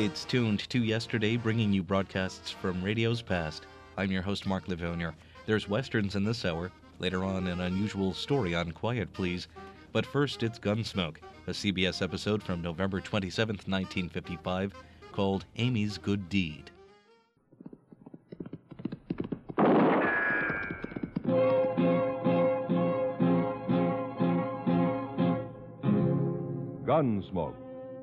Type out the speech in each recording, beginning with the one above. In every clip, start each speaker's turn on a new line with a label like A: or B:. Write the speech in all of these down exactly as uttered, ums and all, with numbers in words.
A: It's tuned to yesterday, bringing you broadcasts from radio's past. I'm your host, Mark Livonia. There's westerns in this hour. Later on, an unusual story on Quiet Please. But first, it's Gunsmoke, a C B S episode from November twenty-seventh, nineteen fifty-five, called Amy's Good Deed.
B: Gunsmoke.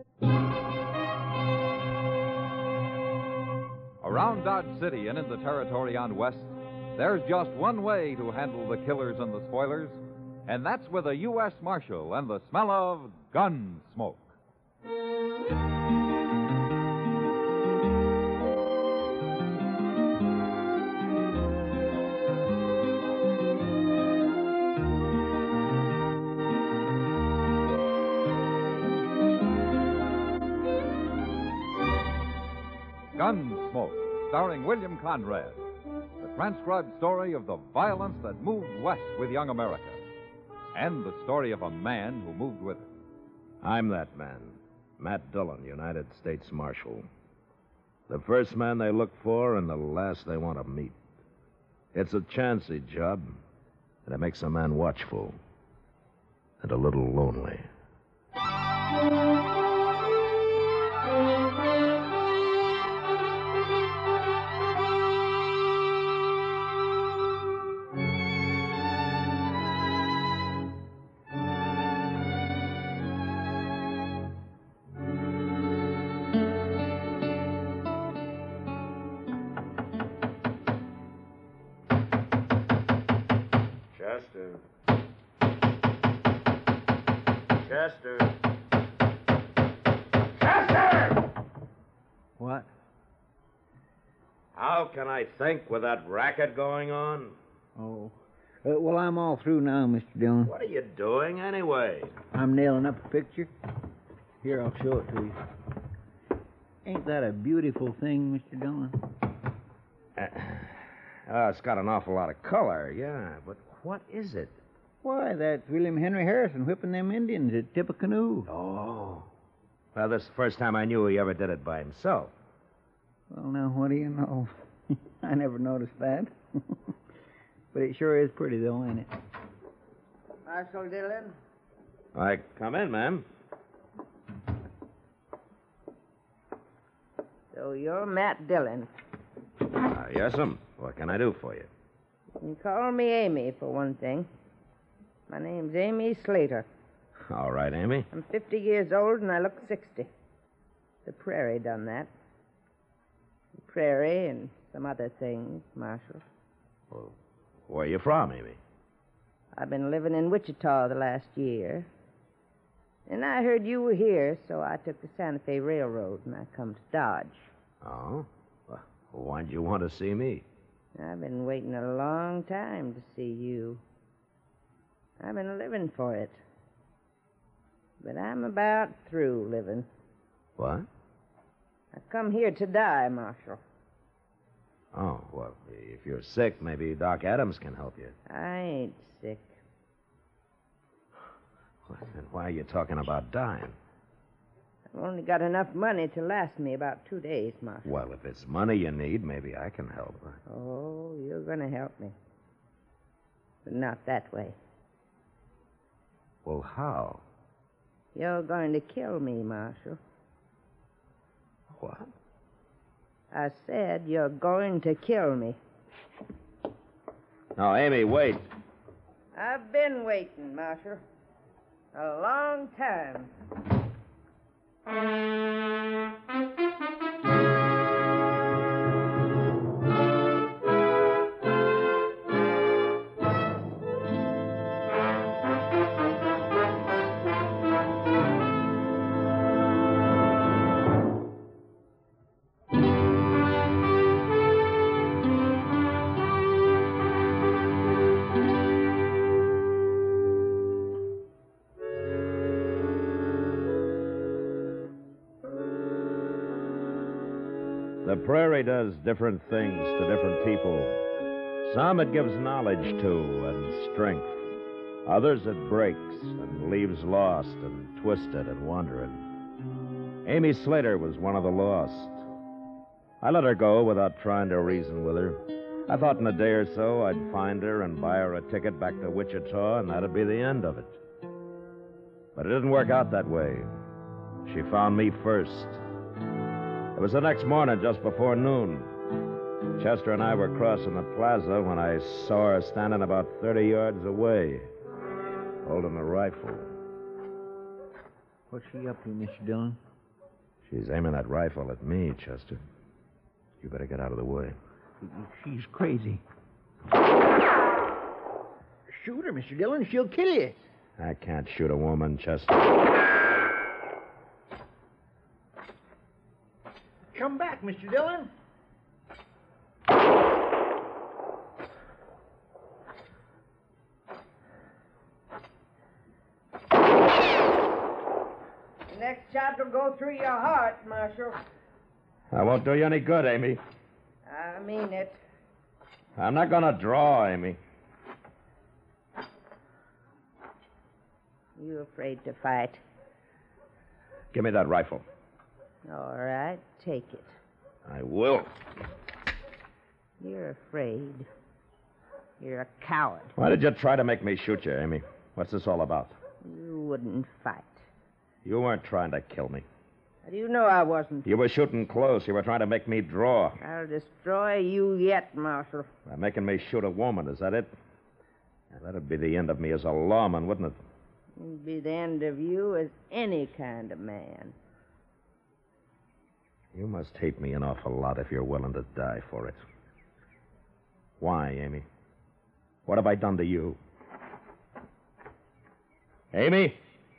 B: Around Dodge City and in the territory on West, there's just one way to handle the killers and the spoilers, and that's with a U S Marshal and the smell of gun smoke. Gunsmoke, starring William Conrad, the transcribed story of the violence that moved west with young America, and the story of a man who moved with it.
C: I'm that man, Matt Dillon, United States Marshal. The first man they look for and the last they want to meet. It's a chancy job, and it makes a man watchful and a little lonely.
D: Chester. Chester. Chester!
E: What?
C: How can I think with that racket going on?
E: Oh. Uh, well, I'm all through now, Mister Dillon.
C: What are you doing anyway?
E: I'm nailing up a picture. Here, I'll show it to you. Ain't that a beautiful thing, Mister Dillon?
C: Uh, uh, it's got an awful lot of color, yeah, but what is it?
E: Why, that's William Henry Harrison whipping them Indians at Tippecanoe.
C: Oh. Well, this is the first time I knew he ever did it by himself.
E: Well, now, what do you know? I never noticed that. But it sure is pretty, though, ain't it?
F: Marshal Dillon?
C: I come in, ma'am.
F: So you're Matt Dillon.
C: Uh, yes'm. What can I do for you?
F: You call me Amy, for one thing. My name's Amy Slater.
C: All right, Amy.
F: I'm fifty years old, and I look sixty. The prairie done that. The prairie and some other things, Marshal.
C: Well, where are you from, Amy?
F: I've been living in Wichita the last year. And I heard you were here, so I took the Santa Fe Railroad, and I come to Dodge.
C: Oh? Well, why'd you want to see me?
F: I've been waiting a long time to see you. I've been living for it. But I'm about through living.
C: What?
F: I come here to die, Marshal.
C: Oh, well, if you're sick, maybe Doc Adams can help you.
F: I ain't sick.
C: Well, then why are you talking about dying?
F: I've only got enough money to last me about two days, Marshal.
C: Well, if it's money you need, maybe I can help.
F: Oh, you're going to help me. But not that way.
C: Well, how?
F: You're going to kill me, Marshal.
C: What?
F: I said you're going to kill me.
C: No, Amy, wait.
F: I've been waiting, Marshal. A long time.
C: The prairie does different things to different people. Some it gives knowledge to and strength. Others it breaks and leaves lost and twisted and wandering. Amy Slater was one of the lost. I let her go without trying to reason with her. I thought in a day or so I'd find her and buy her a ticket back to Wichita, and that'd be the end of it. But it didn't work out that way. She found me first. It was the next morning, just before noon. Chester and I were crossing the plaza when I saw her standing about thirty yards away, holding a rifle.
E: What's she up to, Mister Dillon?
C: She's aiming that rifle at me, Chester. You better get out of the way.
E: She's crazy. Shoot her, Mister Dillon. She'll kill you.
C: I can't shoot a woman, Chester.
E: Come back, Mister Dillon.
F: The next shot will go through your heart, Marshal.
C: I won't do you any good, Amy.
F: I mean it.
C: I'm not going to draw, Amy.
F: You afraid to fight?
C: Give me that rifle.
F: All right, take it.
C: I will.
F: You're afraid. You're a coward.
C: Why did you try to make me shoot you, Amy? What's this all about?
F: You wouldn't fight.
C: You weren't trying to kill me.
F: How do you know I wasn't?
C: You were shooting close. You were trying to make me draw.
F: I'll destroy you yet, Marshal.
C: By making me shoot a woman, is that it? Now, that'd be the end of me as a lawman, wouldn't it?
F: It'd be the end of you as any kind of man.
C: You must hate me an awful lot if you're willing to die for it. Why, Amy? What have I done to you? Amy?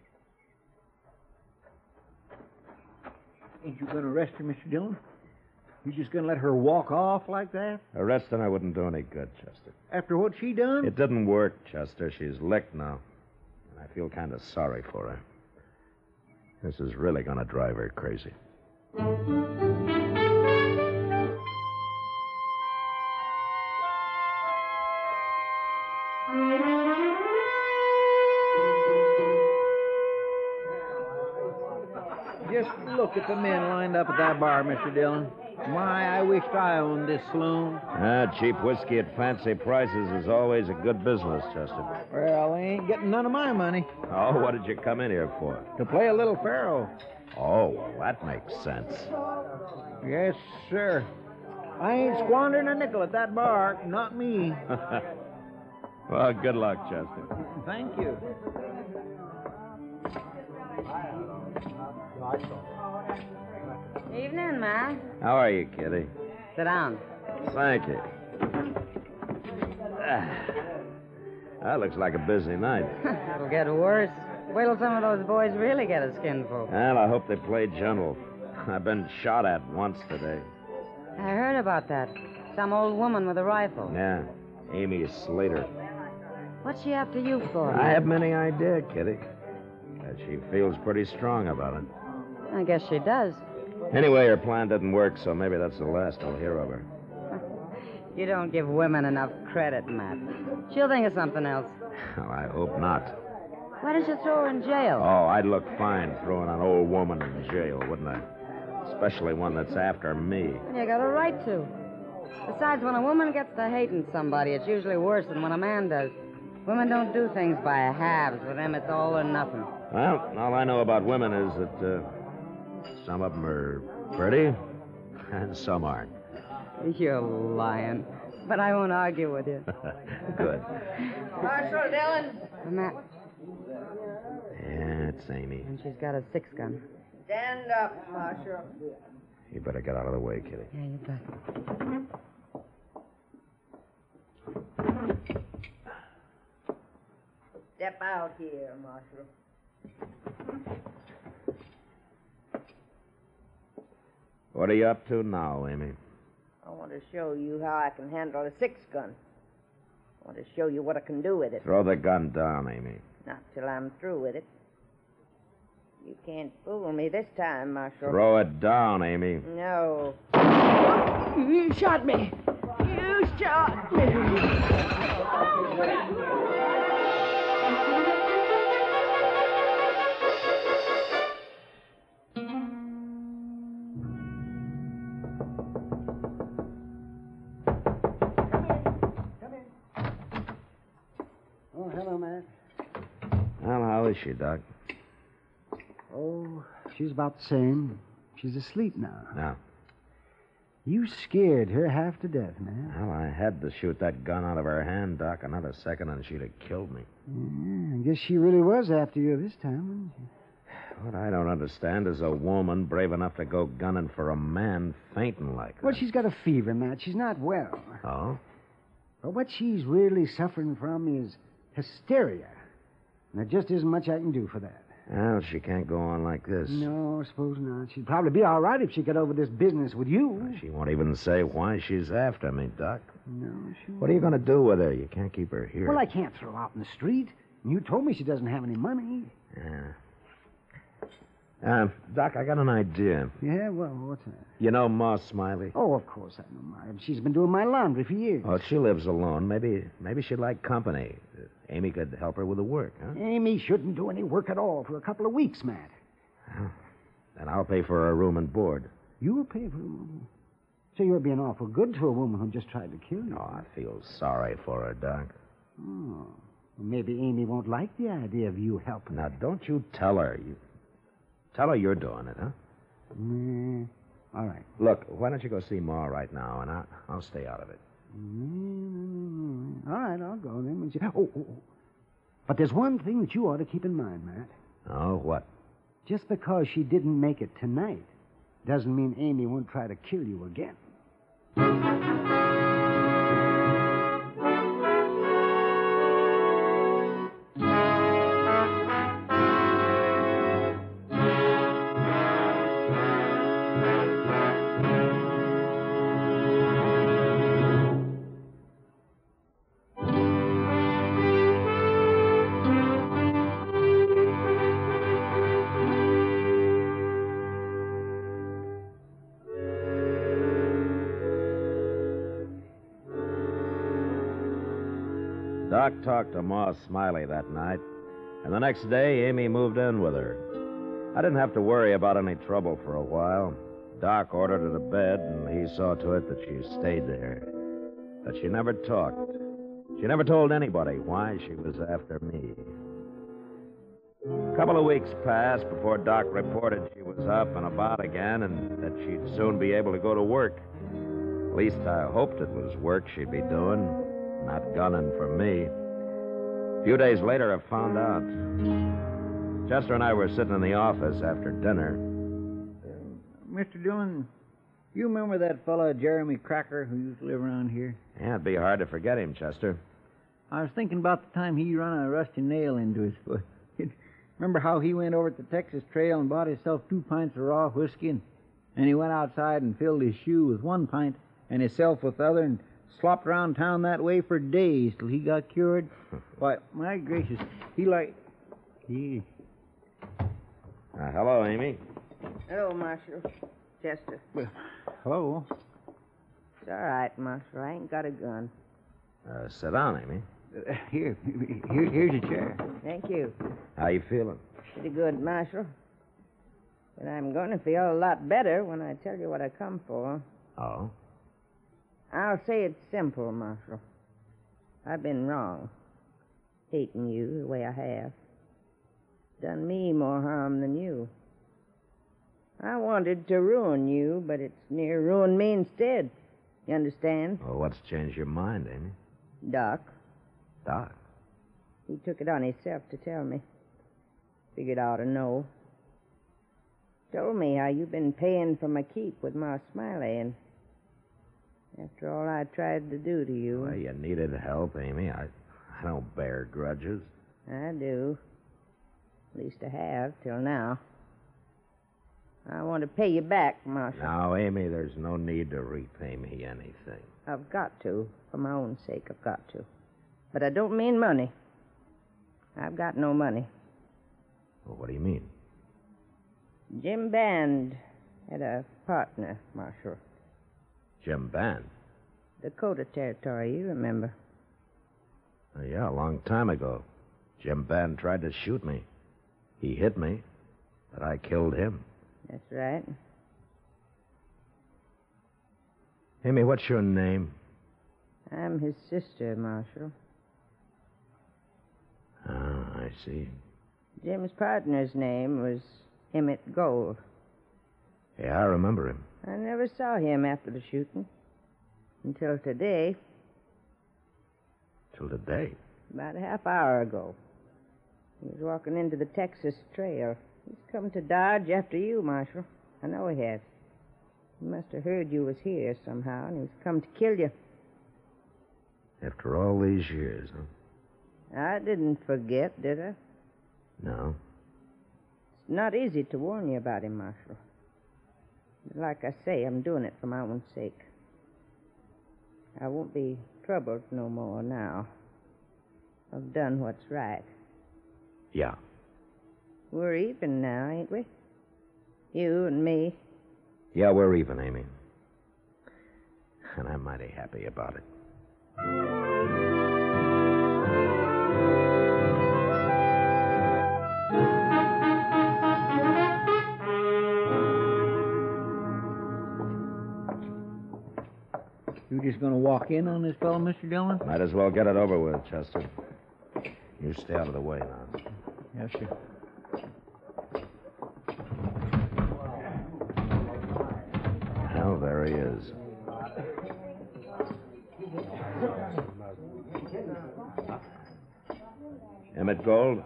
E: Ain't you going to arrest her, Mister Dillon? You just going to let her walk off like that?
C: Arresting her wouldn't do any good, Chester.
E: After what she done?
C: It didn't work, Chester. She's licked now. And I feel kind of sorry for her. This is really going to drive her crazy.
E: Just look at the men lined up at that bar, Mister Dillon. My, I wished I owned this saloon.
C: Ah, cheap whiskey at fancy prices is always a good business, Chester.
E: Well, they ain't getting none of my money.
C: Oh, what did you come in here for?
E: To play a little faro.
C: Oh, well, that makes sense.
E: Yes, sir. I ain't squandering a nickel at that bar. Not me.
C: Well, good luck, Chester.
E: Thank you.
F: Evening, Ma.
C: How are you, Kitty?
F: Sit down.
C: Thank you. Ah, that looks like a busy night.
F: It'll get worse. Wait till some of those boys really get a skinful.
C: Well, I hope they play gentle. I've been shot at once today.
F: I heard about that. Some old woman with a rifle.
C: Yeah, Amy Slater.
F: What's she after you for?
C: I haven't any idea, Kitty. But she feels pretty strong about it.
F: I guess she does.
C: Anyway, her plan didn't work, so maybe that's the last I'll hear of her.
F: You don't give women enough credit, Matt. She'll think of something else.
C: Well, I hope not.
F: Why did you throw her in jail?
C: Oh, I'd look fine throwing an old woman in jail, wouldn't I? Especially one that's after me.
F: You got a right to. Besides, when a woman gets to hating somebody, it's usually worse than when a man does. Women don't do things by halves. With them, it's all or nothing.
C: Well, all I know about women is that uh, some of them are pretty and some aren't.
F: You're lying. But I won't argue with you.
C: Good.
F: Marshal Dillon. Matt.
C: Yeah, it's Amy.
F: And she's got a six gun. Stand up, Marshal.
C: You better get out of the way, Kitty.
F: Yeah, you bet. Step out here, Marshal.
C: What are you up to now, Amy?
F: I want to show you how I can handle a six gun. I want to show you what I can do with it.
C: Throw the gun down, Amy.
F: Not till I'm through with it. You can't fool me this time, Marshal.
C: Throw it down, Amy.
F: No. You shot me. You shot me.
C: How is she, Doc?
E: Oh, she's about the same. She's asleep now.
C: No.
E: You scared her half to death, man.
C: Well, I had to shoot that gun out of her hand, Doc. Another second and she'd have killed me.
E: Yeah, I guess she really was after you this time, wasn't she?
C: What I don't understand is a woman brave enough to go gunning for a man fainting like that.
E: Well, she's got a fever, Matt. She's not well.
C: Oh?
E: But what she's really suffering from is hysteria. And there just isn't much I can do for that.
C: Well, she can't go on like this.
E: No, I suppose not. She'd probably be all right if she got over this business with you.
C: She won't even say why she's after me, Doc.
E: No, she
C: What are you going to do with her? You can't keep her here.
E: Well, I can't throw her out in the street. You told me she doesn't have any money.
C: Yeah. Uh, Doc, I got an idea.
E: Yeah, well, what's that?
C: You know Ma Smiley?
E: Oh, of course I know Ma. She's been doing my laundry for years.
C: Oh, she lives alone. Maybe maybe she'd like company. Uh, Amy could help her with the work, huh?
E: Amy shouldn't do any work at all for a couple of weeks, Matt.
C: Well, then I'll pay for her room and board.
E: You'll pay for her. So you're being awful good to a woman who just tried to kill you.
C: Oh, I feel sorry for her, Doc.
E: Oh. Well, maybe Amy won't like the idea of you helping.
C: Now, don't you tell her. You tell her you're doing it, huh?
E: Mm, all right.
C: Look, why don't you go see Ma right now, and I'll, I'll stay out of it.
E: Mm, all right, I'll go then. When she... oh, oh, oh. But there's one thing that you ought to keep in mind, Matt.
C: Oh, what?
E: Just because she didn't make it tonight doesn't mean Amy won't try to kill you again.
C: Doc talked to Ma Smiley that night, and the next day, Amy moved in with her. I didn't have to worry about any trouble for a while. Doc ordered her to bed, and he saw to it that she stayed there. But she never talked. She never told anybody why she was after me. A couple of weeks passed before Doc reported she was up and about again and that she'd soon be able to go to work. At least I hoped it was work she'd be doing, not gunning for me. A few days later, I found out. Chester and I were sitting in the office after dinner.
E: Uh, Mister Dillon, you remember that fellow Jeremy Cracker who used to live around here?
C: Yeah, it'd be hard to forget him, Chester.
E: I was thinking about the time he run a rusty nail into his foot. Remember how he went over to the Texas Trail and bought himself two pints of raw whiskey, and, and he went outside and filled his shoe with one pint and himself with the other and slopped around town that way for days till he got cured? Why, my gracious, he like... He...
C: Uh, hello, Amy.
F: Hello, Marshal. Chester.
E: Well, hello.
F: It's all right, Marshal. I ain't got a gun.
C: Uh, sit down, Amy.
E: Uh, here, here, here's a chair.
F: Thank you.
C: How you feeling?
F: Pretty good, Marshal. But I'm going to feel a lot better when I tell you what I come for.
C: Oh?
F: I'll say it's simple, Marshal. I've been wrong. Hating you the way I have. Done me more harm than you. I wanted to ruin you, but it's near ruined me instead. You understand?
C: Well, what's changed your mind, Amy?
F: Doc.
C: Doc?
F: He took it on himself to tell me. Figured I ought to know. Told me how you've been paying for my keep with Ma Smiley, and after all I tried to do to you...
C: Well, you needed help, Amy. I, I don't bear grudges.
F: I do. At least I have, till now. I want to pay you back, Marshal.
C: Now, Amy, there's no need to repay me anything.
F: I've got to. For my own sake, I've got to. But I don't mean money. I've got no money.
C: Well, what do you mean?
F: Jim Band had a partner, Marshal.
C: Jim Band?
F: Dakota Territory, you remember.
C: Oh, yeah, a long time ago. Jim Band tried to shoot me. He hit me, but I killed him.
F: That's right.
C: Amy, what's your name?
F: I'm his sister, Marshal.
C: Ah, I see.
F: Jim's partner's name was Emmett Gold.
C: Yeah, I remember him.
F: I never saw him after the shooting. Until today.
C: Till today?
F: About a half hour ago. He was walking into the Texas Trail. He's come to Dodge after you, Marshal. I know he has. He must have heard you was here somehow, and he's come to kill you.
C: After all these years, huh?
F: I didn't forget, did I?
C: No.
F: It's not easy to warn you about him, Marshal. Like I say, I'm doing it for my own sake. I won't be troubled no more now. I've done what's right.
C: Yeah.
F: We're even now, ain't we? You and me.
C: Yeah, we're even, Amy. And I'm mighty happy about it.
E: You just going to walk in on this fellow, Mister Dillon?
C: Might as well get it over with, Chester. You stay out of the way now.
E: Yes, sir.
C: Well, there he is. Emmett Gold?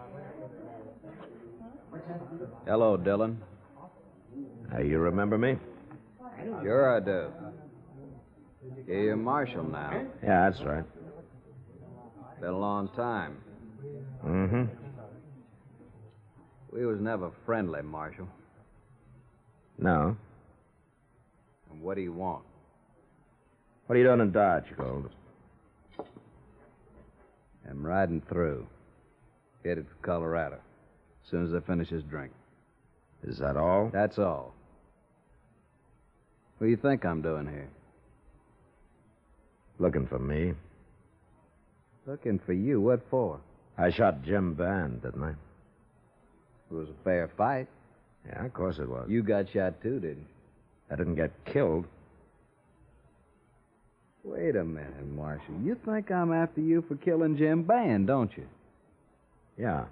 G: Hello, Dillon.
C: Uh, you remember me?
G: Sure I do. You're Marshal now.
C: Yeah, that's right.
G: Been a long time.
C: Mm-hmm.
G: We was never friendly, Marshal.
C: No.
G: And what do you want?
C: What are you doing in Dodge, Gold?
G: I'm riding through. Headed for Colorado. As soon as I finish this drink.
C: Is that all?
G: That's all. What do you think I'm doing here?
C: Looking for me.
G: Looking for you. What for?
C: I shot Jim Band, didn't I?
G: It was a fair fight.
C: Yeah, of course it was.
G: You got shot too, didn't you?
C: I didn't get killed.
G: Wait a minute, Marshal. You think I'm after you for killing Jim Band, don't you?
C: Yeah.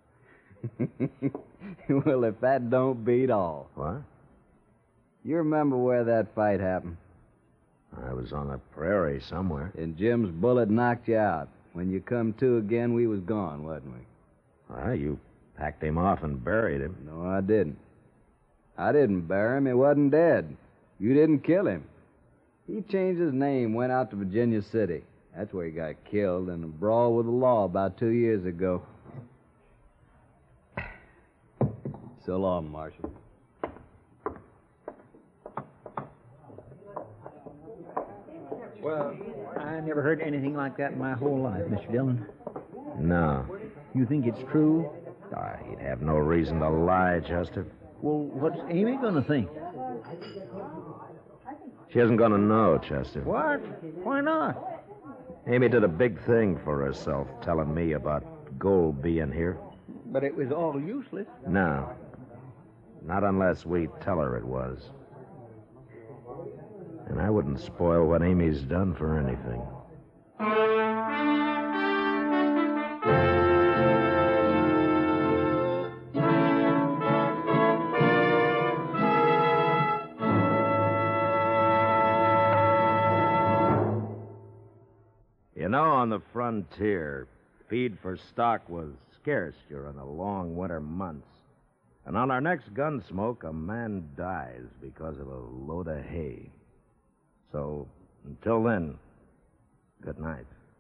G: Well, if that don't beat all.
C: What?
G: You remember where that fight happened?
C: I was on a prairie somewhere.
G: And Jim's bullet knocked you out. When you come to again, we was gone, wasn't we?
C: Well, you packed him off and buried him.
G: No, I didn't. I didn't bury him. He wasn't dead. You didn't kill him. He changed his name, went out to Virginia City. That's where he got killed in a brawl with the law about two years ago. So long, Marshal.
E: Well, I never heard anything like that in my whole life, Mister Dillon.
C: No.
E: You think it's true?
C: Ah, he'd have no reason to lie, Chester.
E: Well, what's Amy going to think?
C: She isn't going to know, Chester.
E: What? Why not?
C: Amy did a big thing for herself, telling me about Gold being here.
E: But it was all useless.
C: No. Not unless we tell her it was. And I wouldn't spoil what Amy's done for anything. You know, on the frontier, feed for stock was scarce during the long winter months. And on our next Gunsmoke, a man dies because of a load of hay. So, until then, good night.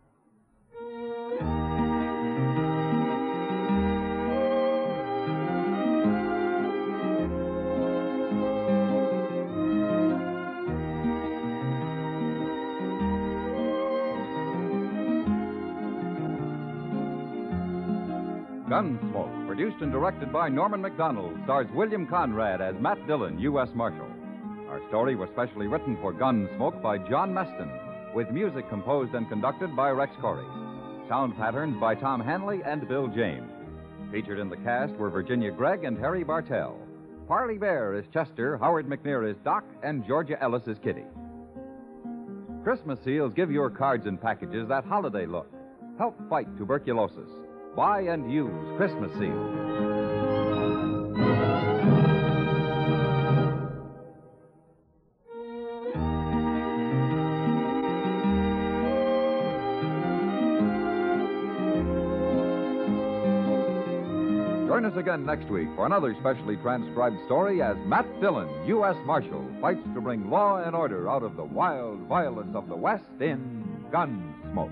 B: Gunsmoke, produced and directed by Norman MacDonald, stars William Conrad as Matt Dillon, U S Marshal. Our story was specially written for Gunsmoke by John Meston, with music composed and conducted by Rex Corey. Sound patterns by Tom Hanley and Bill James. Featured in the cast were Virginia Gregg and Harry Bartell. Parley Bear is Chester, Howard McNear is Doc, and Georgia Ellis is Kitty. Christmas seals give your cards and packages that holiday look. Help fight tuberculosis. Buy and use Christmas seals. us again next week for another specially transcribed story as Matt Dillon, U S Marshal, fights to bring law and order out of the wild violence of the West in Gunsmoke.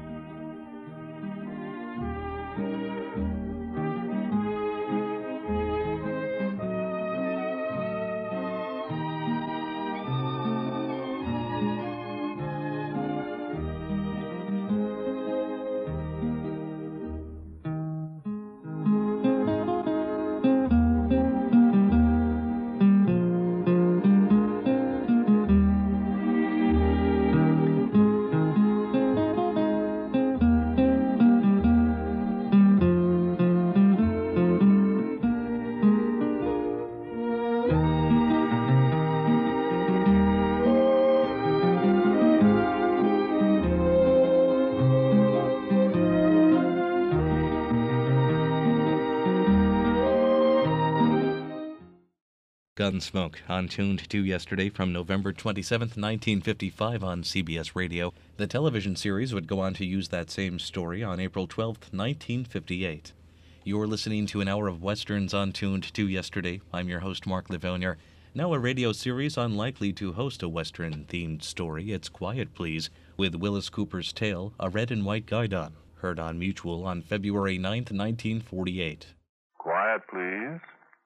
A: Gunsmoke, on Tuned to yesterday from November twenty-seventh, nineteen fifty-five on C B S Radio. The television series would go on to use that same story on April twelfth, nineteen fifty-eight. You're listening to an hour of Westerns on Tuned to yesterday. I'm your host, Mark Livonier. Now a radio series unlikely to host a Western-themed story. It's Quiet Please, with Willis Cooper's tale, A Red and White Guidon, heard on Mutual on February ninth, nineteen forty-eight.
H: Quiet, please.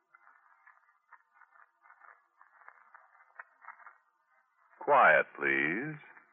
H: Quiet, please.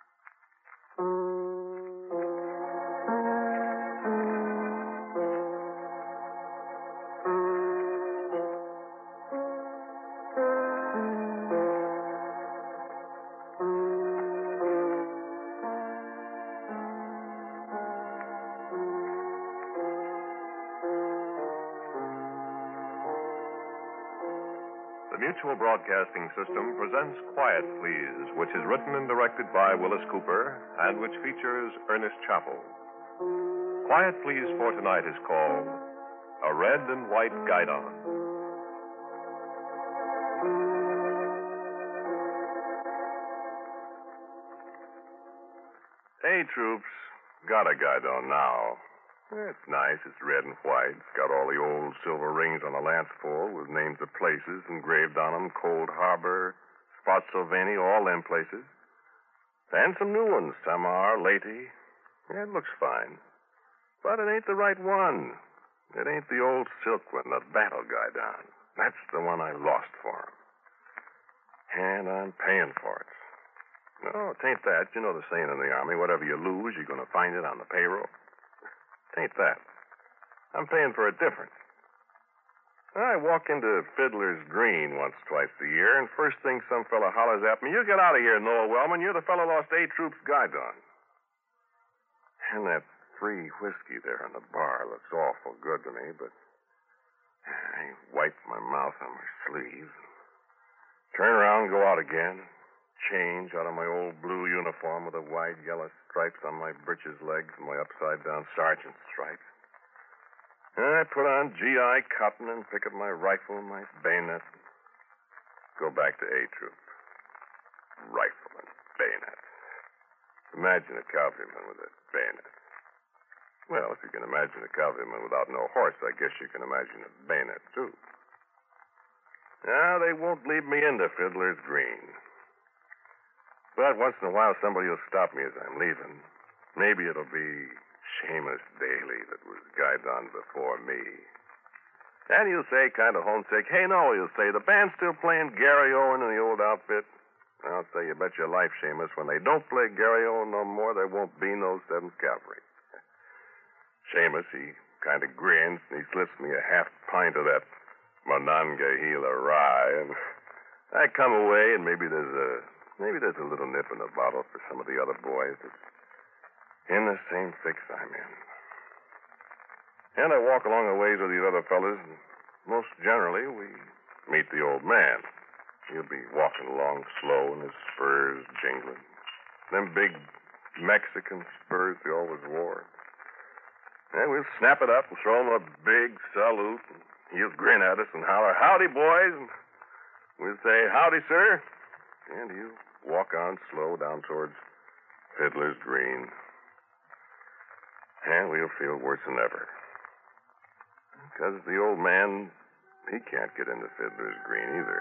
H: The Mutual Broadcasting System presents Quiet Please, which is written and directed by Willis Cooper and which features Ernest Chappell. Quiet Please for tonight is called A Red and White Guidon. Hey, troops, got a guidon now. It's nice. It's red and white. It's got all the old silver rings on the lance pole with names of places engraved on them. Cold Harbor, Spotsylvania, all them places. And some new ones. Samar, Leyte. Yeah, it looks fine. But it ain't the right one. It ain't the old silk one, the battle guidon. That's the one I lost for him. And I'm paying for it. No, it ain't that. You know the saying in the Army, whatever you lose, you're going to find it on the payroll. Ain't that. I'm paying for it different. I walk into Fiddler's Green once, twice a year, and first thing some fella hollers at me, "You get out of here, Noah Wellman. You're the fella lost A Troop's guidon." And that free whiskey there in the bar looks awful good to me, but I wipe my mouth on my sleeve, turn around and go out again, change out of my old blue uniform with the wide yellow stripes on my breeches legs and my upside-down sergeant's stripes. And I put on G I cotton and pick up my rifle and my bayonet and go back to A Troop. Rifle and bayonet. Imagine a cavalryman with a bayonet. Well, if you can imagine a cavalryman without no horse, I guess you can imagine a bayonet, too. Now, they won't leave me into Fiddler's Green. But once in a while, somebody will stop me as I'm leaving. Maybe it'll be Seamus Daly that was guidon before me. And he'll say, kind of homesick, "Hey, no," he'll say, "the band's still playing Gary Owen in the old outfit." I'll say, "You bet your life, Seamus, when they don't play Gary Owen no more, there won't be no seventh Cavalry." Seamus, he kind of grins, and he slips me a half pint of that Monongahela rye, and I come away, and maybe there's a Maybe there's a little nip in the bottle for some of the other boys that's in the same fix I'm in. And I walk along the ways with these other fellas, and most generally we meet the old man. He'll be walking along slow and his spurs jingling. Them big Mexican spurs he always wore. And we'll snap it up and throw him a big salute, and he'll grin at us and holler, "Howdy, boys." And we'll say, "Howdy, sir." And he'll walk on slow down towards Fiddler's Green. And we'll feel worse than ever. Because the old man he can't get into Fiddler's Green either.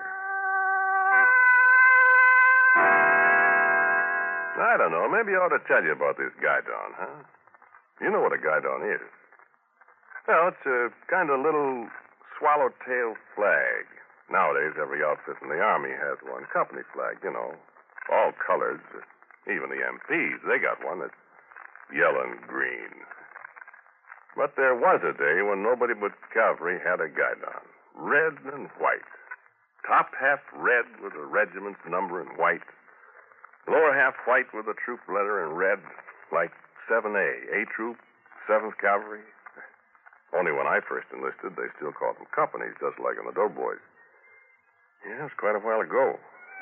H: I don't know. Maybe I ought to tell you about this guidon, huh? You know what a guidon is. Well, it's a kind of little swallowtail flag. Nowadays, every outfit in the Army has one. Company flag, you know. All colors. Even the M Ps, they got one that's yellow and green. But there was a day when nobody but cavalry had a guidon. Red and white. Top half red with the regiment's number in white. Lower half white with the troop letter in red, like seven A. A Troop, seventh Cavalry. Only when I first enlisted, they still called them companies, just like in the Doughboys. Yeah, it was quite a while ago.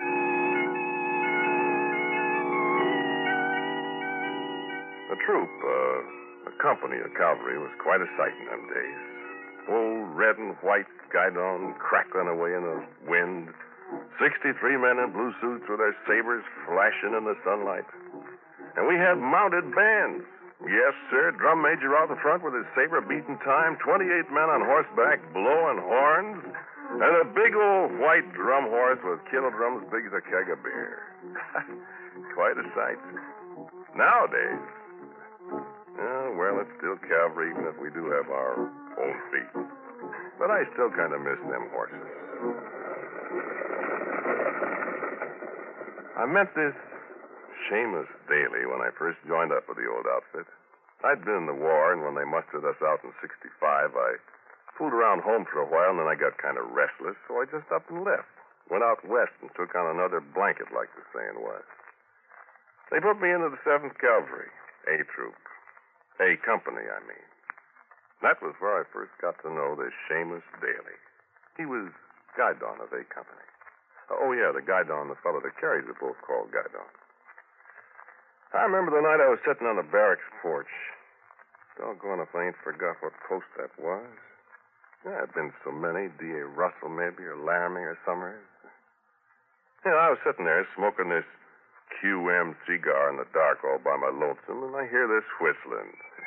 H: A troop, uh, a company of cavalry, was quite a sight in them days. Old red and white guidon crackling away in the wind. Sixty-three men in blue suits with their sabers flashing in the sunlight. And we had mounted bands. Yes, sir. Drum major out the front with his saber beating time. Twenty-eight men on horseback blowing horns. And a big old white drum horse with kettle drums big as a keg of beer. Quite a sight. Nowadays, oh, well, it's still cavalry, even if we do have our own feet. But I still kind of miss them horses. I met this Seamus Daly when I first joined up with the old outfit. I'd been in the war, and when they mustered us out in sixty-five, I fooled around home for a while, and then I got kind of restless, so I just up and left. Went out west and took on another blanket, like the saying was. They put me into the seventh Cavalry, A Troop. A Company, I mean. That was where I first got to know this Seamus Daly. He was guidon of A Company. Oh, yeah, the guidon, the fellow that carries it, both called guidon. I remember the night I was sitting on the barracks porch. Doggone if I ain't forgot what post that was. Yeah, it'd been so many. D A. Russell, maybe, or Laramie, or Summers. Yeah, I was sitting there smoking this Q M cigar in the dark all by my lonesome, and I hear this whistling.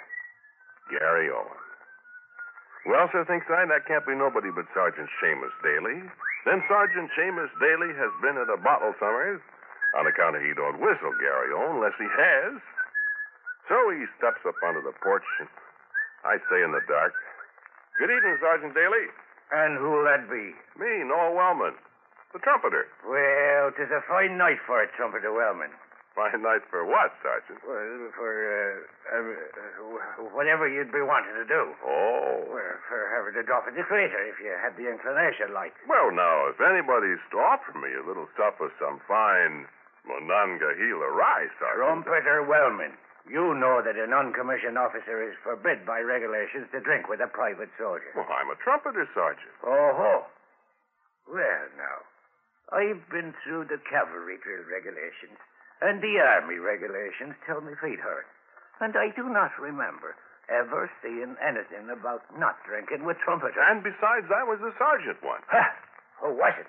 H: Gary Owen. Well, sir, thinks I, that can't be nobody but Sergeant Seamus Daly. Then Sergeant Seamus Daly has been at a bottle Summers on account of he don't whistle Gary Owen unless he has. So he steps up onto the porch, and I say in the dark, "Good evening, Sergeant Daly."
I: And who'll that be?
H: Me, Noel Wellman, the trumpeter.
I: Well, 'tis a fine night for a trumpeter, Wellman.
H: Fine night for what, Sergeant?
I: Well, for uh, uh, whatever you'd be wanting to do.
H: Oh.
I: Well, for having to drop at the crater if you had the inclination, like.
H: Well, now, if anybody's to offer me a little stuff of some fine Monongahela rye, Sergeant.
I: Trumpeter Wellman, you know that an uncommissioned officer is forbid by regulations to drink with a private soldier.
H: Well, I'm a trumpeter, Sergeant.
I: Oh-ho. Well, now, I've been through the cavalry drill regulations, and the army regulations tell me feet hurt. And I do not remember ever seeing anything about not drinking with trumpeters.
H: And besides, I was a sergeant once.
I: Ha! Oh, was it?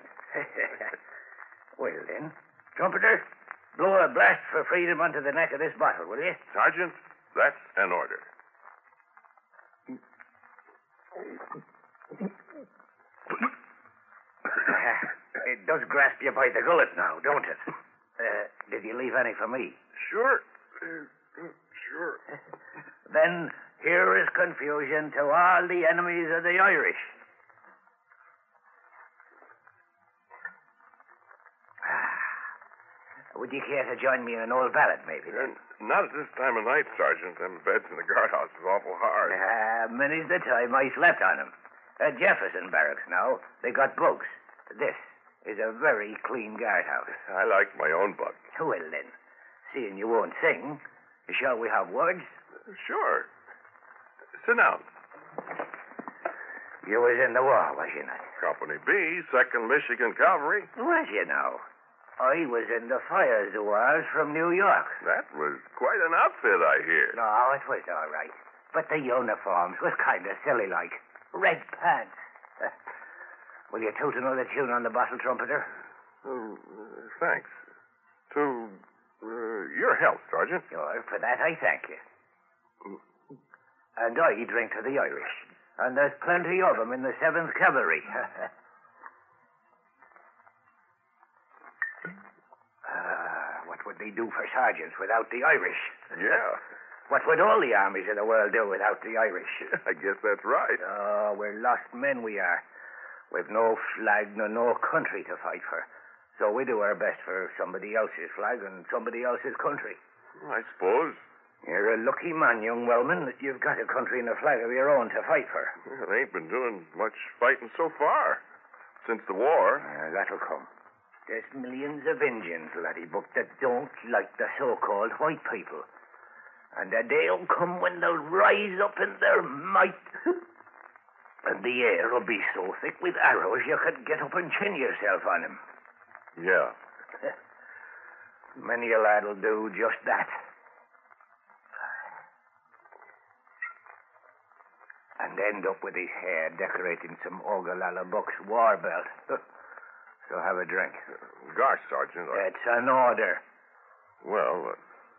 I: Well, then, trumpeter, blow a blast for freedom onto the neck of this bottle, will you?
H: Sergeant, that's an order.
I: It does grasp you by the gullet now, don't it? Uh, did you leave any for me?
H: Sure. Uh, sure.
I: Then here is confusion to all the enemies of the Irish. Would you care to join me in an old ballad, maybe, then?
H: Uh, not at this time of night, Sergeant. Them beds in the guardhouse is awful hard.
I: Ah, many's the time I slept on them. At Jefferson Barracks now, they got bunks. This is a very clean guardhouse.
H: I like my own bunk.
I: Well, then, seeing you won't sing, shall we have words?
H: Uh, sure. Sit down.
I: You was in the war, was you not?
H: Company B, second Michigan Cavalry.
I: Was you now? I was in the fire zouaves from New York.
H: That was quite an outfit, I hear.
I: No, it was all right. But the uniforms was kind of silly like. Red pants. Uh, will you toot another tune on the bottle, trumpeter?
H: Oh, uh, thanks. To uh, your health, Sergeant.
I: Oh, for that I thank you. And I drink to the Irish. And there's plenty of 'em in the seventh Cavalry. uh, what would they do for sergeants without the Irish?
H: Yeah.
I: What would all the armies of the world do without the Irish?
H: I guess that's right.
I: Oh, we're lost men, we are. We've no flag nor no country to fight for. So we do our best for somebody else's flag and somebody else's country.
H: I suppose.
I: You're a lucky man, young Wellman, that you've got a country and a flag of your own to fight for.
H: Well, they ain't been doing much fighting so far. Since the war.
I: Uh, that'll come. There's millions of Indians, laddie Buck, that don't like the so-called white people. And a day'll come when they'll rise up in their might. And the air will be so thick with arrows you could get up and chin yourself on 'em.
H: Yeah.
I: Many a lad'll do just that. And end up with his hair decorating some Ogallala Buck's war belt. So have a drink.
H: Gosh, Sergeant. I...
I: It's an order.
H: Well, uh...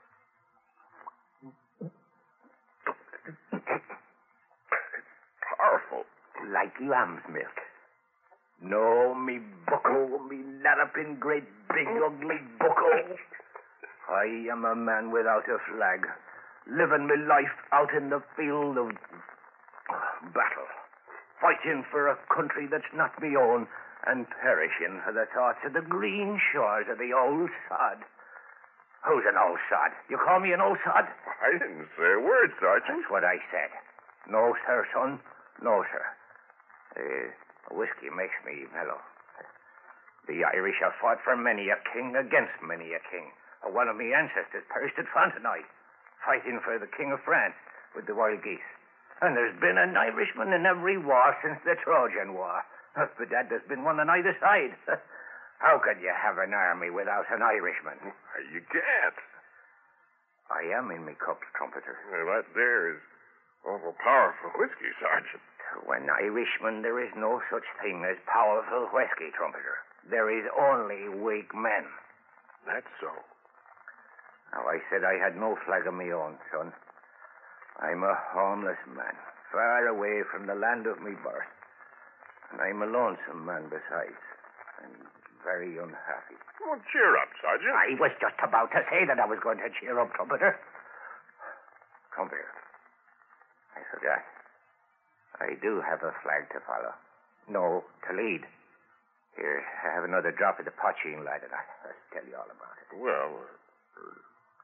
H: powerful.
I: Like lamb's milk. No, me bucko, me larrapin great big ugly bucko. I am a man without a flag, living my life out in the field of battle, fighting for a country that's not me own, and perishing for the thoughts of the green shores of the old sod. Who's an old sod? You call me an old sod?
H: I didn't say a word, Sergeant.
I: That's what I said. No, sir, son. No, sir. Uh, whiskey makes me mellow. The Irish have fought for many a king against many a king. One of my ancestors perished at Fontenoy, fighting for the King of France with the wild geese. And there's been an Irishman in every war since the Trojan War. But Dad, there's been one on either side. How could you have an army without an Irishman?
H: You can't.
I: I am in me cups, trumpeter.
H: Well, that there is awful powerful whiskey, Sergeant.
I: To an Irishman, there is no such thing as powerful whiskey, trumpeter. There is only weak men.
H: That's so.
I: Now, I said I had no flag of my own, son. I'm a homeless man, far away from the land of my birth. And I'm a lonesome man besides. I'm very unhappy.
H: Well, cheer up, Sergeant.
I: I was just about to say that I was going to cheer up, trumpeter. Trumpeter, I forgot. I do have a flag to follow. No, to lead. Here, I have another drop of the poaching, lad, and I'll tell you all about it.
H: Well, uh,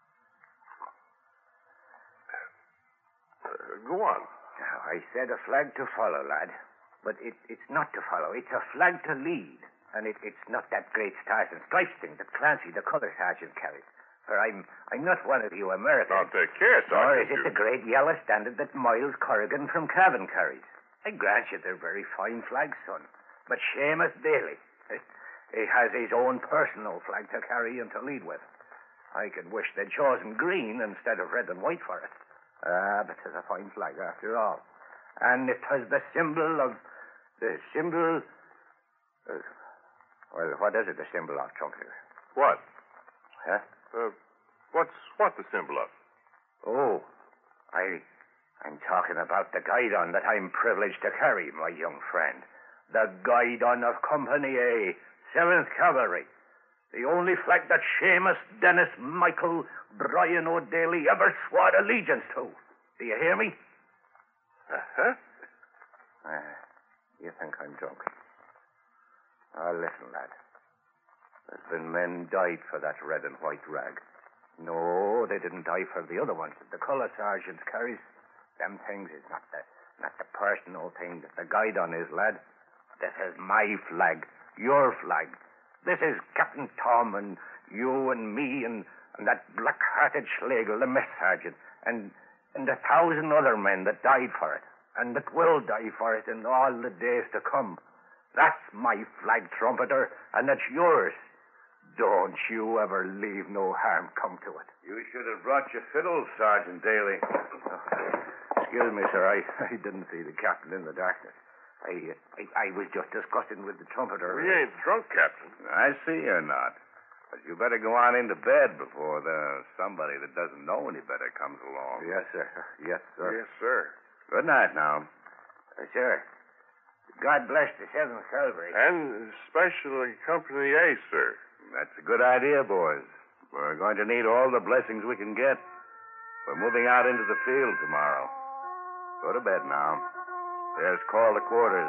H: uh, go on.
I: Now, I said a flag to follow, lad. But it, it's not to follow. It's a flag to lead. And it, it's not that great stars and stripes thing that Clancy, the color sergeant, carries. For I'm I'm not one of you Americans.
H: Now, take care, Sergeant.
I: Or is it the great yellow standard that Miles Corrigan from Cavan carries? I grant you they're very fine flags, son. But Seamus Daly, he has his own personal flag to carry and to lead with. I could wish they'd chosen green instead of red and white for it. Ah, but it's a fine flag after all. And it has the symbol of... The symbol... Uh, well, what is it the symbol of, Trumpeter?
H: What?
I: Huh?
H: Uh, what's what the symbol of?
I: Oh, I... I'm talking about the guidon that I'm privileged to carry, my young friend. The guidon of Company A, seventh Cavalry. The only flag that Seamus, Dennis, Michael, Brian O'Daly ever swore allegiance to. Do you hear me?
H: Uh-huh.
I: Uh, you think I'm drunk? Oh, listen, lad. There's been men died for that red and white rag. No, they didn't die for the other ones that the colour sergeant carries. Them things is not the not the personal thing that the guidon is, lad. This is my flag, your flag. This is Captain Tom and you and me and, and that black-hearted Schlegel, the mess sergeant, and and a thousand other men that died for it, and that will die for it in all the days to come. That's my flag, trumpeter, and it's yours. Don't you ever leave no harm come to it.
D: You should have brought your fiddle, Sergeant Daly.
I: Oh, excuse me, sir. I, I didn't see the captain in the darkness. I, I I was just discussing with the trumpeter.
H: You ain't drunk, Captain.
D: I see you're not. But you better go on into bed before the somebody that doesn't know any better comes along.
I: Yes, sir. Yes, sir.
H: Yes, sir.
D: Good night now.
I: Uh, sir. God bless the seventh Cavalry.
H: And especially Company A, sir.
D: That's a good idea, boys. We're going to need all the blessings we can get. We're moving out into the field tomorrow. Go to bed now. There's call to quarters.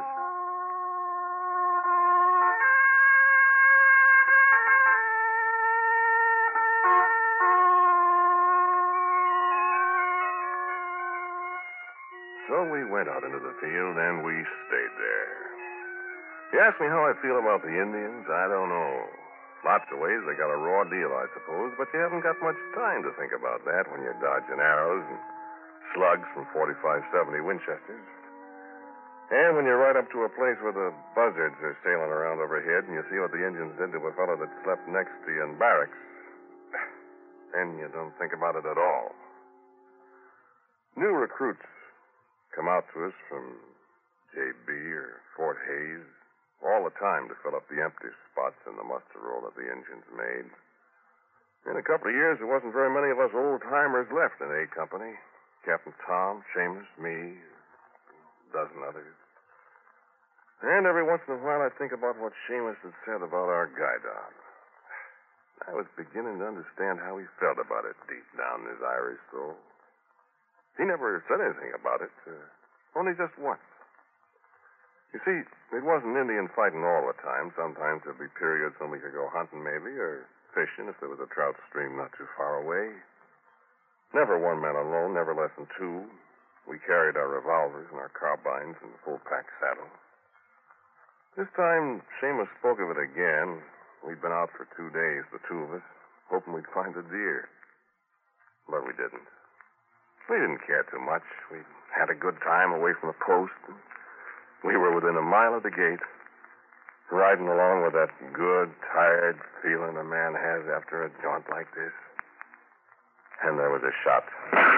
H: So we went out into the field, and we stayed there. You ask me how I feel about the Indians? I don't know. Lots of ways they got a raw deal, I suppose, but you haven't got much time to think about that when you're dodging arrows and slugs from forty-five seventy Winchesters. And when you're right up to a place where the buzzards are sailing around overhead and you see what the Indians did to a fellow that slept next to you in barracks, then you don't think about it at all. New recruits come out to us from J B or Fort Hays all the time to fill up the empty spots in the muster roll that the Indians made. In a couple of years, there wasn't very many of us old-timers left in A Company. Captain Tom, Seamus, me, a dozen others. And every once in a while, I think about what Seamus had said about our guidon. I was beginning to understand how he felt about it deep down in his Irish soul. He never said anything about it, uh, only just once. You see, it wasn't Indian fighting all the time. Sometimes there'd be periods when we could go hunting, maybe, or fishing if there was a trout stream not too far away. Never one man alone, never less than two. We carried our revolvers and our carbines and full-pack saddles. This time, Seamus spoke of it again. We'd been out for two days, the two of us, hoping we'd find a deer. But we didn't. We didn't care too much. We had a good time away from the post. And we were within a mile of the gate, riding along with that good, tired feeling a man has after a jaunt like this. And there was a shot.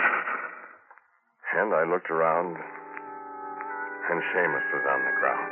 H: And I looked around, and Seamus was on the ground.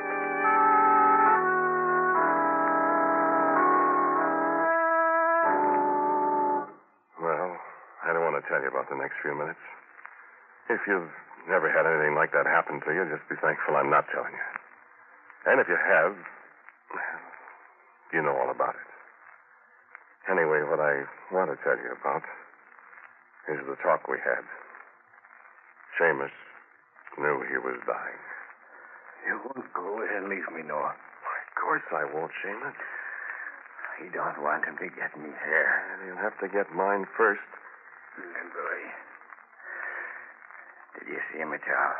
H: Well, I don't want to tell you about the next few minutes. If you've never had anything like that happen to you, just be thankful I'm not telling you. And if you have, you know all about it. Anyway, what I want to tell you about is the talk we had. Seamus knew he was dying.
I: You won't go away and leave me, Noah.
H: Of course I won't, Seamus.
I: I don't want him to get me here.
H: And he'll have to get mine first.
I: And boy, did you see him at all?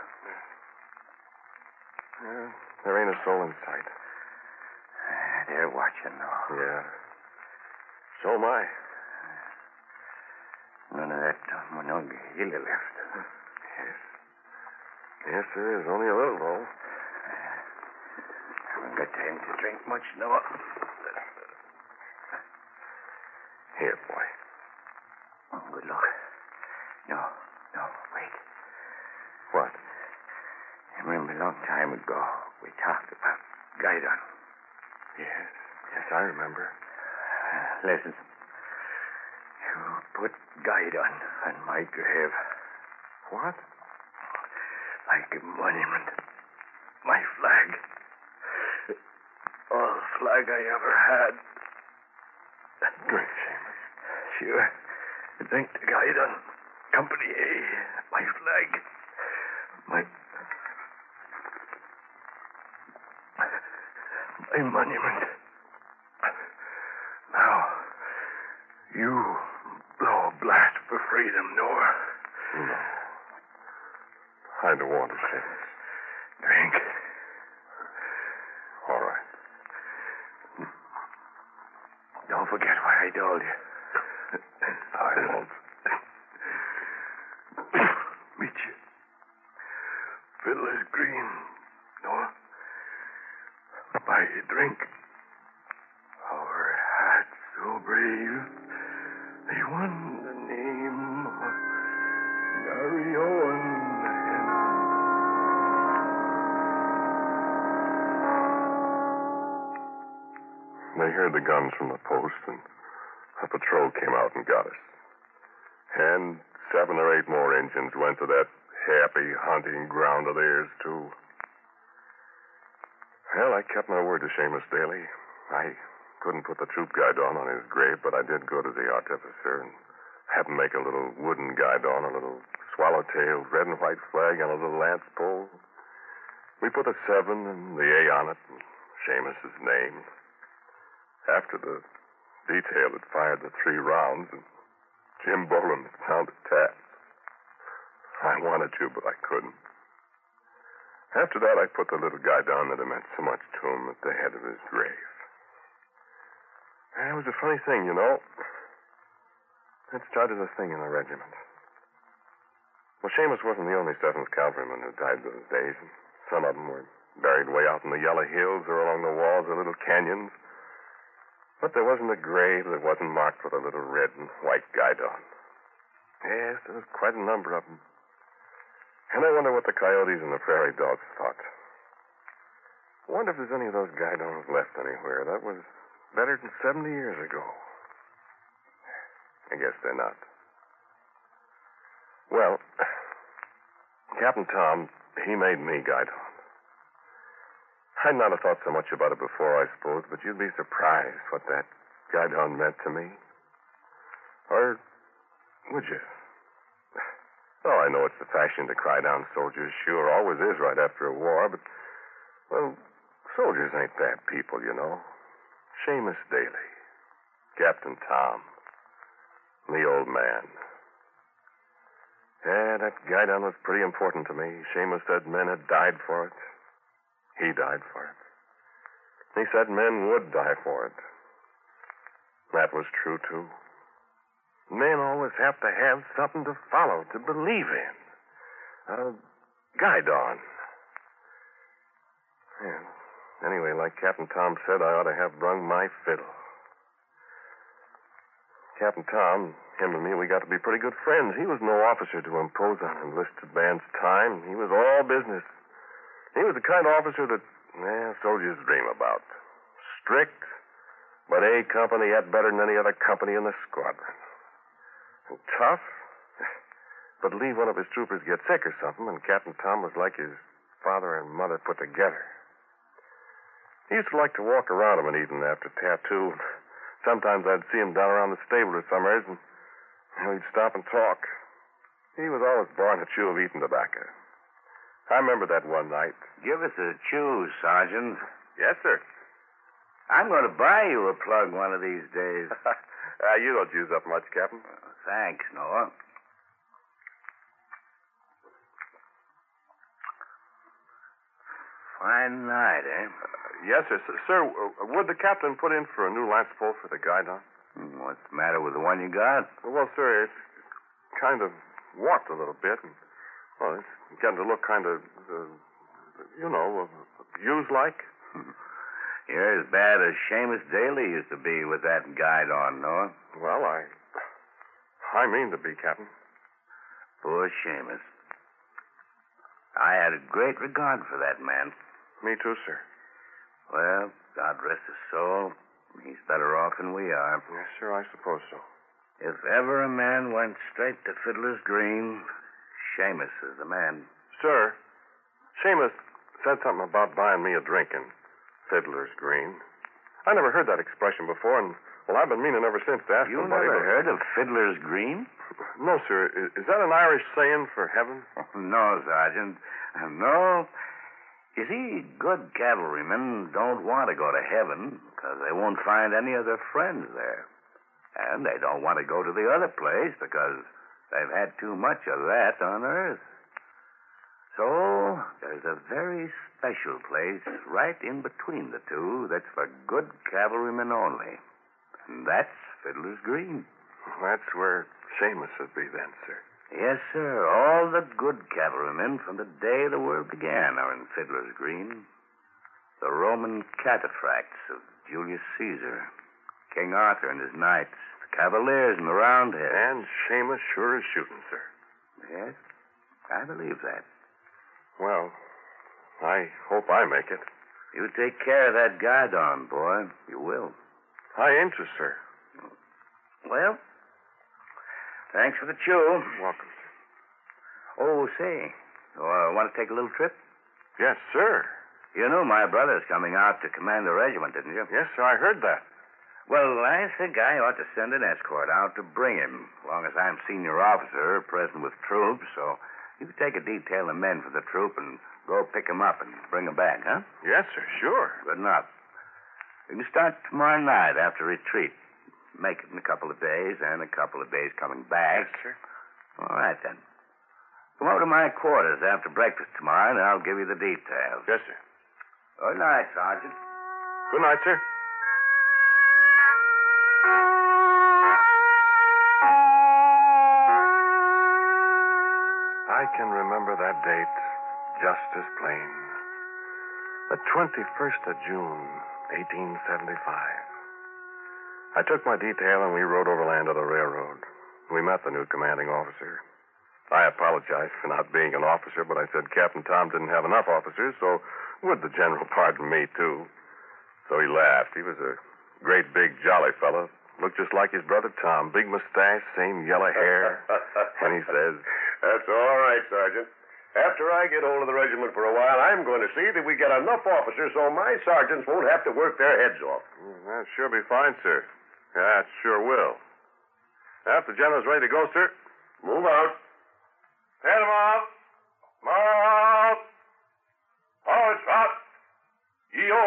H: Yeah, there ain't a soul in sight.
I: Uh, they're watching, though.
H: Yeah. So am I.
I: None of that Monongahela left.
H: Yes. Yes, there is. Only a little, though.
I: Uh, haven't got time to drink much, Noah.
H: Here, boy.
I: Oh, good luck. No, no, wait.
H: What?
I: I remember a long time ago we talked about Guidon.
H: Yes, yes, I remember.
I: Uh, listen. You put Guidon on my grave.
H: What?
I: Like a monument. My flag. All the flag I ever had.
H: Drink, Seamus.
I: Sure. Drink to Guidon. Company A. My flag. My... My monument. Now, you blow a blast for freedom, Noah.
H: No. I don't want to, Seamus.
I: Drink.
H: All right.
I: Don't forget what I told you.
H: I won't.
I: Meet you. Fiddler's Green, Noah. Buy you a drink. Our hats so brave, they won the name of Gary Owen.
H: They heard the guns from the post, and a patrol came out and got us. And seven or eight more Indians went to that happy hunting ground of theirs, too. Well, I kept my word to Seamus Daly. I couldn't put the troop guidon on his grave, but I did go to the artificer and have him make a little wooden guidon, a little swallowtail, red and white flag on a little lance pole. We put a seven and the A on it, and Seamus's name. After the detail had fired the three rounds, and Jim Boland had sounded taps. I wanted to, but I couldn't. After that, I put the little guy down that had meant so much to him at the head of his grave. And it was a funny thing, you know. It started a thing in the regiment. Well, Seamus wasn't the only seventh Cavalryman who died those days. And some of them were buried way out in the yellow hills or along the walls of little canyons. But there wasn't a grave that wasn't marked with a little red and white guidon. Yes, there was quite a number of them. And I wonder what the coyotes and the prairie dogs thought. I wonder if there's any of those guidons left anywhere. That was better than seventy years ago. I guess they're not. Well, Captain Tom, he made me guidon. I'd not have thought so much about it before, I suppose, but you'd be surprised what that guidon meant to me. Or would you? Oh, I know it's the fashion to cry down soldiers. Sure, always is right after a war, but, well, soldiers ain't bad people, you know. Seamus Daly, Captain Tom, the old man. Yeah, that guidon was pretty important to me. Seamus said men had died for it. He died for it. He said men would die for it. That was true, too. Men always have to have something to follow, to believe in. A guidon. Yeah. Anyway, like Captain Tom said, I ought to have brung my fiddle. Captain Tom, him and me, we got to be pretty good friends. He was no officer to impose on enlisted man's time. He was all business. He was the kind of officer that, eh, soldiers dream about. Strict, but A Company yet better than any other company in the squadron. And tough, but leave one of his troopers get sick or something, and Captain Tom was like his father and mother put together. He used to like to walk around him an evening after tattoo. Sometimes I'd see him down around the stable or somewhere, and we'd stop and talk. He was always born to chew of eating tobacco. I remember that one night.
I: Give us a chew, Sergeant.
H: Yes, sir.
I: I'm going to buy you a plug one of these days.
H: uh, you don't use up much, Captain.
I: Uh, thanks, Noah. Fine night, eh?
H: Uh, yes, sir. S- sir, uh, would the captain put in for a new lance pole for the guidon?
I: Hmm, what's the matter with the one you got?
H: Well, sir, it's kind of warped a little bit, and well, it's getting to look kind of, uh, you know, uh, used-like.
I: You're as bad as Seamus Daly used to be with that guidon, Noah.
H: Well, I, I mean to be, Captain.
I: Poor Seamus. I had a great regard for that man.
H: Me too, sir.
I: Well, God rest his soul. He's better off than we are.
H: Yes, sir, I suppose so.
I: If ever a man went straight to Fiddler's Green, Seamus is the man.
H: Sir, Seamus said something about buying me a drink in Fiddler's Green. I never heard that expression before, and, well, I've been meaning ever since to ask
I: You
H: somebody.
I: never
H: but...
I: heard of Fiddler's Green?
H: No, sir. Is, is that an Irish saying for heaven?
I: No, Sergeant. No. You see, good cavalrymen don't want to go to heaven because they won't find any of their friends there. And they don't want to go to the other place because they've had too much of that on earth. So there's a very special place right in between the two that's for good cavalrymen only. And that's Fiddler's Green.
H: That's where Seamus would be then, sir.
I: Yes, sir. All the good cavalrymen from the day the world began are in Fiddler's Green. The Roman cataphracts of Julius Caesar, King Arthur and his knights, the Cavaliers and the Roundheads.
H: And Seamus sure is shooting, sir.
I: Yes, I believe that.
H: Well, I hope I make it.
I: You take care of that guidon, boy. You will.
H: I aim to, sir.
I: Well, thanks for the chew.
H: Welcome, sir.
I: Oh, say, uh, want to take a little trip?
H: Yes, sir.
D: You knew my brother's coming out to command the regiment, didn't you?
H: Yes, sir, I heard that.
D: Well, I think I ought to send an escort out to bring him, as long as I'm senior officer present with troops, so you take a detail of men for the troop and go pick him up and bring him back, huh?
H: Yes, sir, sure.
D: Good enough. We can start tomorrow night after retreat. Make it in a couple of days, and a couple of days coming back.
H: Yes, sir.
D: All right, then. Come over to my quarters after breakfast tomorrow, and I'll give you the details.
H: Yes, sir.
D: Good night, Sergeant.
H: Good night, sir. I can remember that date just as plain. The twenty-first of June, eighteen seventy-five. I took my detail and we rode overland to the railroad. We met the new commanding officer. I apologized for not being an officer, but I said Captain Tom didn't have enough officers, so would the general pardon me, too? So he laughed. He was a great big jolly fellow. Looked just like his brother Tom. Big mustache, same yellow hair. And he says,
J: That's all right, Sergeant. After I get hold of the regiment for a while, I'm going to see that we get enough officers so my sergeants won't have to work their heads off.
H: That sure be fine, sir. That sure will. After the general's ready to go, sir.
J: Move out.
H: Head him out. Mount. Forward, trot. Yo.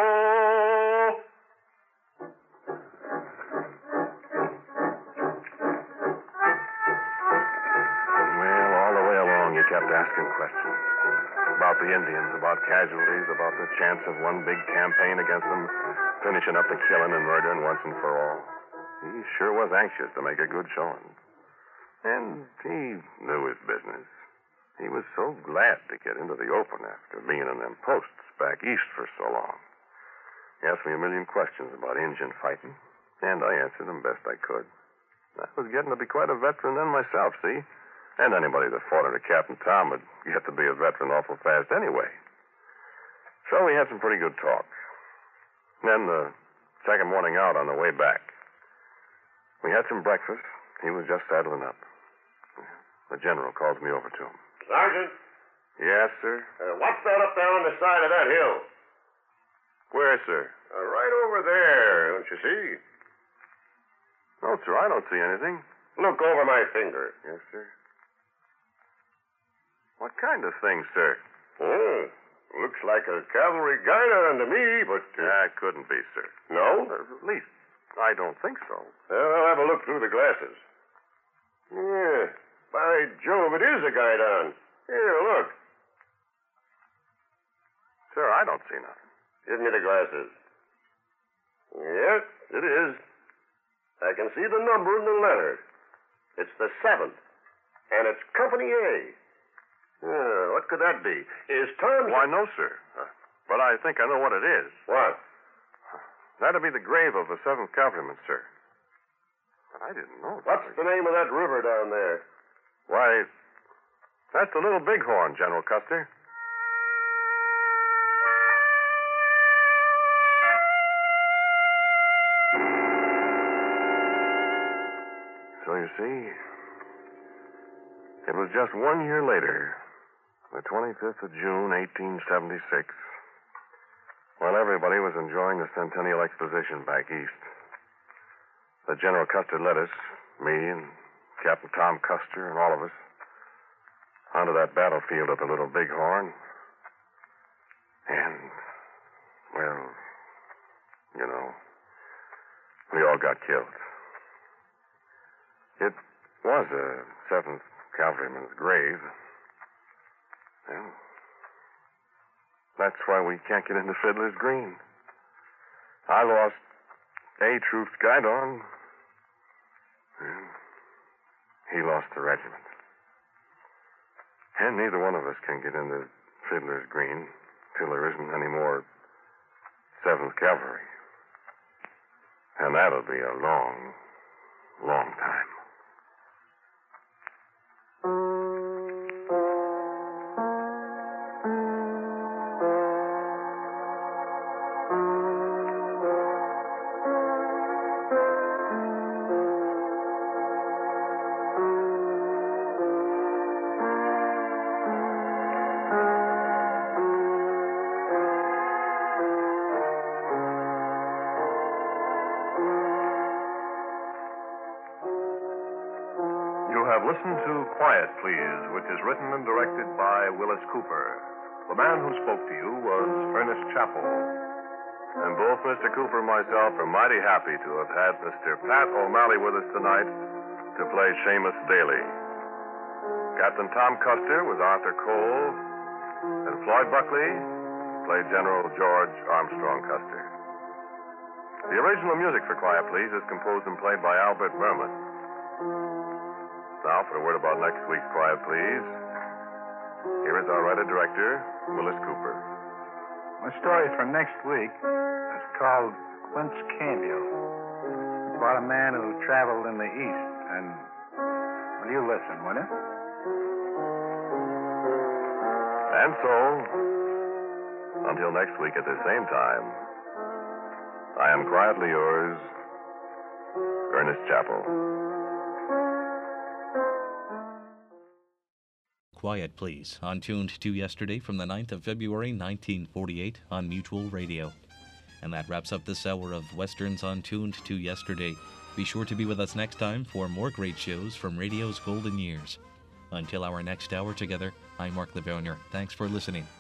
H: Well, all the way along, you kept asking questions. About the Indians, about casualties, about the chance of one big campaign against them, finishing up the killing and murdering once and for all. He sure was anxious to make a good showing. And he knew his business. He was so glad to get into the open after being in them posts back east for so long. He asked me a million questions about Injun fighting, and I answered them best I could. I was getting to be quite a veteran then myself, see? And anybody that fought under Captain Tom would get to be a veteran awful fast anyway. So we had some pretty good talk. Then the second morning out on the way back, we had some breakfast. He was just saddling up. The general calls me over to him.
J: Sergeant?
H: Yes, sir?
J: Uh, what's that up there on the side of that hill?
H: Where, sir?
J: Uh, right over there, don't you see?
H: No, sir, I don't see anything.
J: Look over my finger.
H: Yes, sir. What kind of thing, sir?
J: Oh, looks like a cavalry guidon to me, but... Uh...
H: That couldn't be, sir.
J: No?
H: Uh, at least, I don't think so.
J: Well, I'll have a look through the glasses. Yeah, by Jove, it is a guidon. Here, look.
H: Sir, I don't see nothing.
J: Give me the glasses. Yes, it is. I can see the number and the letter. It's the seventh, and it's Company A. Uh, what could that be? Is Tom...
H: Why, no, sir. Uh, but I think I know what it is.
J: What?
H: That'd be the grave of a seventh Cavalryman, sir. But I didn't know.
J: What's the name of that river down there?
H: Why, that's the Little Bighorn, General Custer. So you see, it was just one year later, the twenty-fifth of June, eighteen seventy-six, while everybody was enjoying the Centennial Exposition back east. The General Custer led us, me and Captain Tom Custer and all of us, onto that battlefield of the Little Bighorn. And, well, you know, we all got killed. It was a seventh Cavalryman's grave. Well, that's why we can't get into Fiddler's Green. I lost A Troop's guidon. Well, he lost the regiment. And neither one of us can get into Fiddler's Green till there isn't any more seventh Cavalry. And that'll be a long, long time. have listened to Quiet Please, which is written and directed by Willis Cooper. The man who spoke to you was Ernest Chappell. And both Mister Cooper and myself are mighty happy to have had Mister Pat O'Malley with us tonight to play Seamus Daly. Captain Tom Custer was Arthur Cole, and Floyd Buckley played General George Armstrong Custer. The original music for Quiet Please is composed and played by Albert Berman. Now for a word about next week's Quiet Please. Here is our writer-director, Willis Cooper.
K: My story for next week is called Quince Cameo. It's about a man who traveled in the East, and will you listen, will you?
H: And so, until next week at the same time, I am quietly yours, Ernest Chappell.
A: Quiet Please, on Tuned to Yesterday from the ninth of February, nineteen forty-eight, on Mutual Radio. And that wraps up this hour of Westerns on Tuned to Yesterday. Be sure to be with us next time for more great shows from radio's golden years. Until our next hour together, I'm Mark Livonia. Thanks for listening.